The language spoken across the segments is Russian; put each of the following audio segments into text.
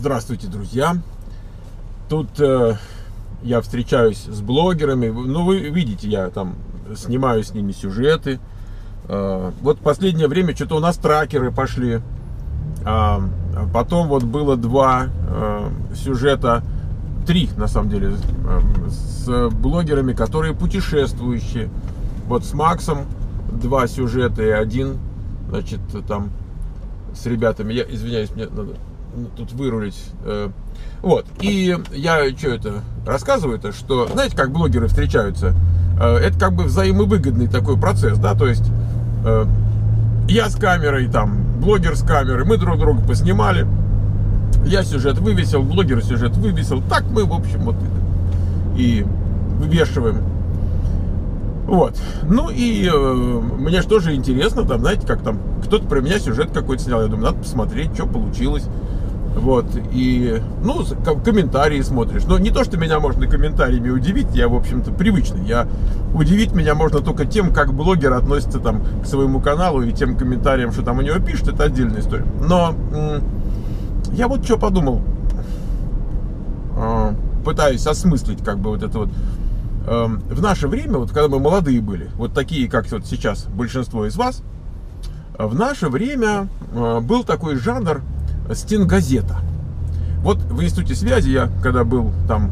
Здравствуйте, друзья! Тут я встречаюсь с блогерами. Ну, вы видите, я там снимаю с ними сюжеты. Вот в последнее время что-то у нас тракеры пошли. Потом вот было два сюжета, три на самом деле, с блогерами, которые путешествующие. Вот с Максом два сюжета и один, значит, там с ребятами. Я извиняюсь, мне надо тут вырулить. Вот. И я что это рассказываю-то, что, знаете, как блогеры встречаются? Это как бы взаимовыгодный такой процесс, да, то есть я с камерой, там, блогер с камерой, мы друг друга поснимали, я сюжет вывесил, блогер сюжет вывесил, так мы, в общем, вот и вывешиваем. Вот. Ну и мне же тоже интересно, там, знаете, как там, кто-то про меня сюжет какой-то снял, я думаю, надо посмотреть, что получилось. Вот, и, ну, комментарии смотришь. Но не то, что меня можно комментариями удивить, я, в общем-то, привычный. Удивить меня можно только тем, как блогер относится там к своему каналу и тем комментариям, что там у него пишет, это отдельная история. Но я вот что подумал, пытаюсь осмыслить, как бы, вот это вот. В наше время, вот когда мы молодые были, вот такие, как вот сейчас большинство из вас, в наше время был такой жанр стенгазета. Вот в институте связи я, когда был там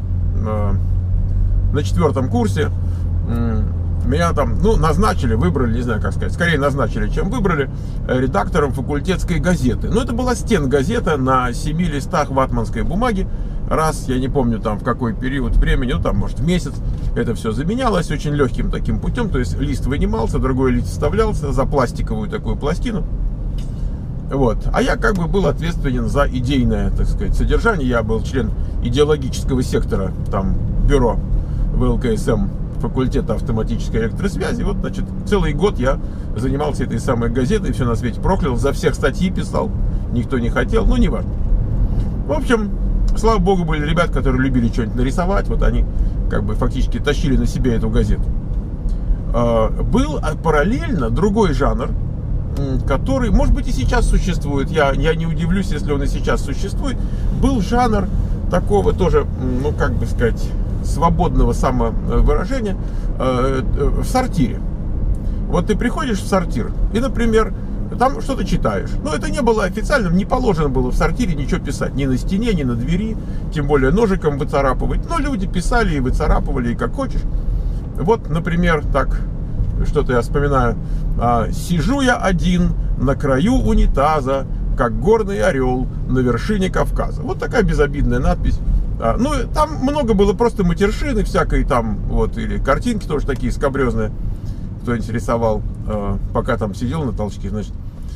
на 4-м курсе, меня там, ну, назначили, выбрали, не знаю, как сказать, скорее назначили, чем выбрали, редактором факультетской газеты. Но это была стенгазета на 7 листах ватманской бумаги. Раз, я не помню, там, в какой период времени, ну, там, может, в месяц, это все заменялось очень легким таким путем. То есть лист вынимался, другой лист вставлялся за пластиковую такую пластину. Вот. А я как бы был ответственен за идейное, так сказать, содержание. Я был член идеологического сектора, там, бюро ВЛКСМ, факультета автоматической электросвязи. Вот, значит, целый год я занимался этой самой газетой, все на свете проклял, за всех статьи писал, никто не хотел, ну, не важно. В общем, слава богу, были ребята, которые любили что-нибудь нарисовать, вот они как бы фактически тащили на себе эту газету. Был параллельно другой жанр, который, может быть, и сейчас существует, я не удивлюсь, если он и сейчас существует. Был жанр такого тоже, ну, как бы сказать, свободного самовыражения в сортире. Вот ты приходишь в сортир и, например, там что-то читаешь. Но это не было официальным, не положено было в сортире ничего писать. Ни на стене, ни на двери, тем более ножиком выцарапывать. Но люди писали и выцарапывали, и как хочешь. Вот, например, так, что-то я вспоминаю. Сижу я один на краю унитаза, как горный орел на вершине Кавказа. Вот такая безобидная надпись. Ну, там много было просто матершины всякой там, вот, или картинки тоже такие скабрезные, кто-нибудь рисовал, пока там сидел на толчке, значит.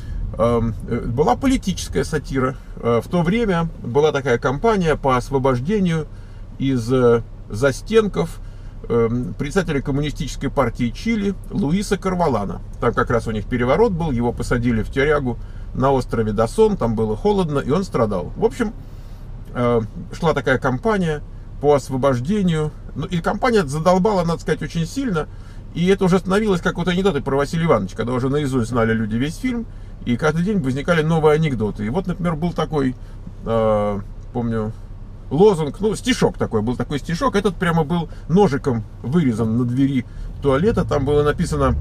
Была политическая сатира. В то время была такая кампания по освобождению из застенков председателя коммунистической партии Чили Луиса Корвалана. Там как раз у них переворот был, его посадили в тюрягу на острове Досон, там было холодно, и он страдал. В общем, шла такая кампания по освобождению, ну, и кампания задолбала, надо сказать, очень сильно, и это уже становилось как вот анекдоты про Василия Ивановича, когда уже наизусть знали люди весь фильм, и каждый день возникали новые анекдоты. И вот, например, был такой, помню, лозунг, ну, стишок такой, был такой стишок, этот прямо был ножиком вырезан на двери туалета, там было написано: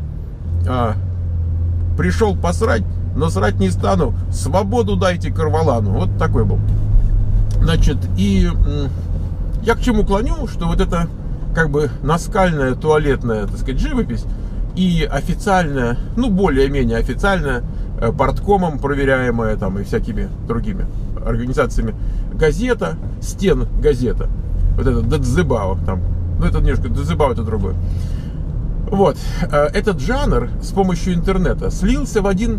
пришел посрать, но срать не стану, свободу дайте Корвалану. Вот такой был. Значит, и я к чему клоню, что вот это как бы наскальная туалетная, так сказать, живопись и официальная, ну, более-менее официальная, парткомом проверяемая там и всякими другими организациями газета, стенгазета, вот это Дадзебао там, ну, это немножко Дадзебао, это другое. Вот, этот жанр с помощью интернета слился в один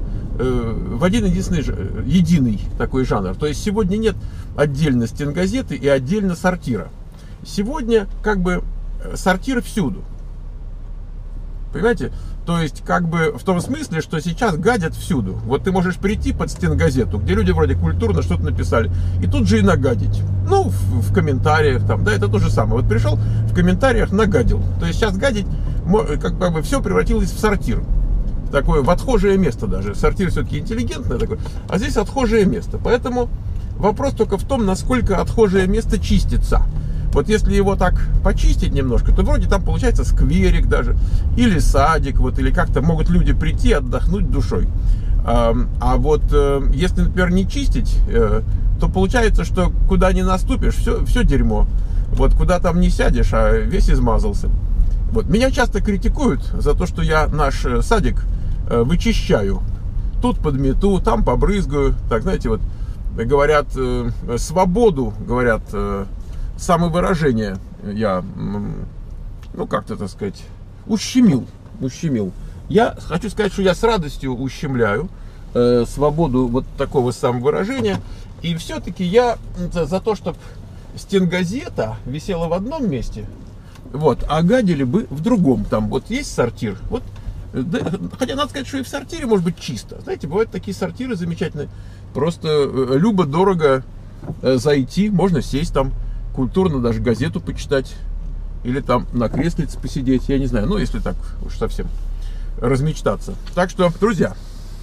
единый такой жанр. То есть сегодня нет отдельно стенгазеты и отдельно сортира. Сегодня как бы сортир всюду. Понимаете? То есть как бы в том смысле, что сейчас гадят всюду. Вот ты можешь прийти под стенгазету, где люди вроде культурно что-то написали, и тут же и нагадить. Ну, в комментариях там, да, это то же самое. Вот пришел, в комментариях нагадил. То есть сейчас гадить, как бы все превратилось в сортир. Такое в отхожее место даже. Сортир все-таки интеллигентное такое, а здесь отхожее место. Поэтому Вопрос только в том, насколько отхожее место чистится. Вот если его так почистить немножко, то вроде там получается скверик даже, или садик, вот, или как-то могут люди прийти отдохнуть душой. А вот если, например, не чистить, то получается, что куда ни наступишь, все дерьмо. Вот куда там не сядешь, а весь измазался. Вот. Меня часто критикуют за то, что я наш садик вычищаю. Тут подмету, там побрызгаю. Так, знаете, вот говорят, свободу, говорят, самовыражение я, ну, как-то, так сказать, ущемил. Я хочу сказать, что я с радостью ущемляю свободу вот такого самовыражения. И все-таки я за то, чтобы стенгазета висела в одном месте, вот, а гадили бы в другом. Там вот есть сортир. Вот, да, хотя надо сказать, что и в сортире может быть чисто. Знаете, бывают такие сортиры замечательные. Просто любо-дорого зайти, можно сесть там, культурно даже газету почитать. Или там на креслице посидеть, я не знаю. Ну, если так уж совсем размечтаться. Так что, друзья,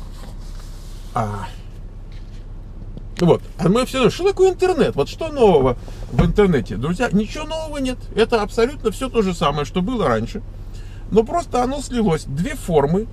вот, а мы все, что такое интернет? Вот что нового в интернете? Друзья, ничего нового нет. Это абсолютно все то же самое, что было раньше. Но просто оно слилось. Две формы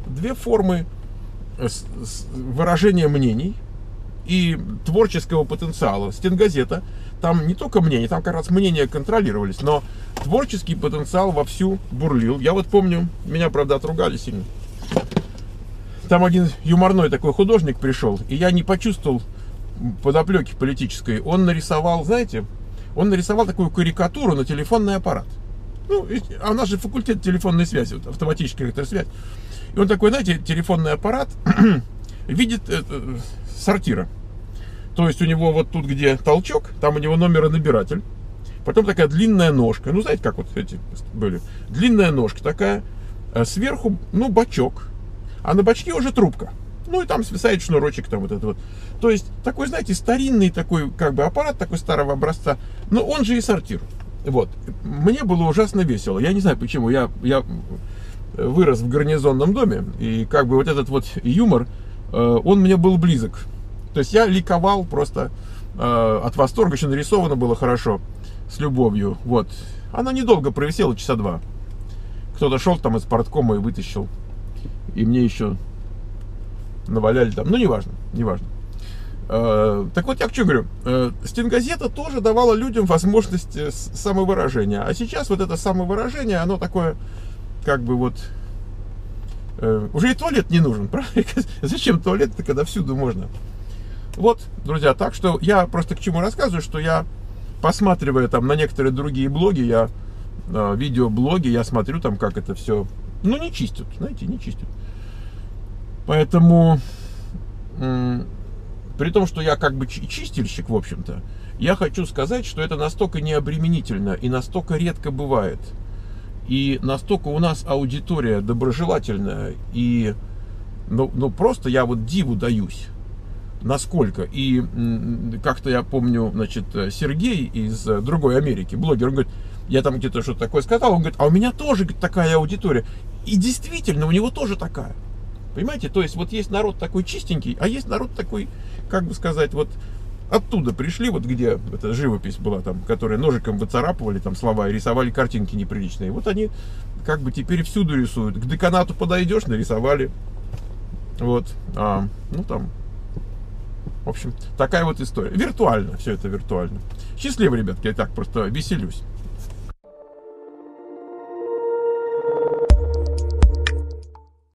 выражения мнений и творческого потенциала. Стенгазета, там не только мнения, там как раз мнения контролировались, но творческий потенциал вовсю бурлил. Я вот помню, меня, правда, отругали сильно. Там один юморной такой художник пришел, и я не почувствовал подоплеки политической. Он нарисовал, знаете, такую карикатуру на телефонный аппарат. Ну, а у нас же факультет телефонной связи, вот, автоматическая электросвязь. И он такой, знаете, телефонный аппарат видит сортира. То есть у него вот тут, где толчок, там у него номеронабиратель. Потом такая длинная ножка. Ну, знаете, как вот эти были. Длинная ножка такая. Сверху, ну, бачок. А на бачке уже трубка. Ну, и там свисает шнурочек там вот этот вот. То есть, такой, знаете, старинный такой, как бы, аппарат такой старого образца. Но он же и сортир. Вот. Мне было ужасно весело. Я не знаю почему. Я вырос в гарнизонном доме. И как бы вот этот вот юмор, он мне был близок. То есть я ликовал просто от восторга. Еще нарисовано было хорошо, с любовью. Вот. Она недолго провисела, часа два. Кто-то шел там из парткома и вытащил. И мне еще наваляли там. Ну, неважно. Так вот, я к чему говорю. Стенгазета тоже давала людям возможность самовыражения. А сейчас вот это самовыражение, оно такое, как бы вот... Уже и туалет не нужен, правда? Зачем туалет-то, когда всюду можно? Вот, друзья, так что я просто к чему рассказываю, что я, посматривая там на некоторые другие блоги, видеоблоги, я смотрю там, как это все, ну, не чистят, знаете, не чистят. Поэтому, при том, что я как бы чистильщик, в общем-то, я хочу сказать, что это настолько необременительно и настолько редко бывает. И настолько у нас аудитория доброжелательная, и ну просто я вот диву даюсь, насколько. И как-то я помню, значит, Сергей из другой Америки, блогер, он говорит, я там где-то что-то такое сказал, он говорит, а у меня тоже, говорит, такая аудитория. И действительно, у него тоже такая. Понимаете, то есть вот есть народ такой чистенький, а есть народ такой, как бы сказать, вот оттуда пришли, вот где эта живопись была там, которая ножиком выцарапывали там слова и рисовали картинки неприличные. Вот они как бы теперь всюду рисуют. К деканату подойдешь, нарисовали. Вот. Ну там. В общем, такая вот история. Виртуально, все это виртуально. Счастливо, ребятки, я так просто веселюсь.